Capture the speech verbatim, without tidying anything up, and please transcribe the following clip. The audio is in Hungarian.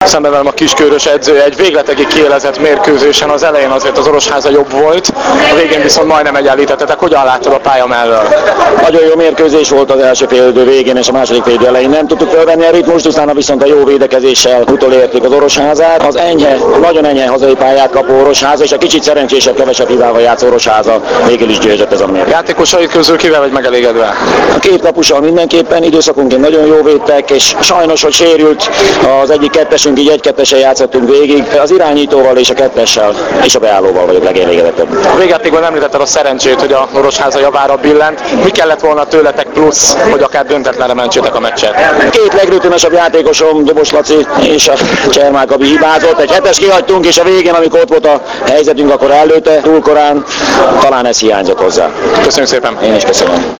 Szemben velem a Kiskörös edzője, egy végletekig kiélezett mérkőzésen, az elején azért az Orosháza jobb volt, a végén viszont majdnem egyenlítettetek. Hogyan láttad a pálya mellől? Nagyon jó mérkőzés volt az első félidő végén és a második félidő elején. Nem tudtuk felvenni a ritmust, utána viszont a jó védekezéssel utolértük az Orosházát. Az enyhe, nagyon enyhe hazai pályát kapó Orosháza és a kicsit szerencsésebb, kevesebb hibával játszó Orosháza végül is győzött ez a mérkőzés. Játékosai közül kivel vagy megelégedve? A két kapussal mindenképpen időszakonként nagyon jó védtek, és sajnos, hogy sérült az egyik kettesünk, így egy-kettesen játszottunk végig. Az irányítóval és a kettessel és a beállóval vagyok legelégedettebb. A végjátékban említetted a szerencsét, hogy a Orosháza javára billent. Mi kellett volna tőletek plusz, hogy akár döntetlenre mentsétek a meccset? Két legrutinósabb játékosom, Dobos Laci és a Csermák Gabi hibázott. Egy hetes kihagytunk, és a végén, amikor ott volt a helyzetünk, akkor előtte túl korán, talán ez hiányzott hozzá. Köszönjük szépen! Én is köszönöm.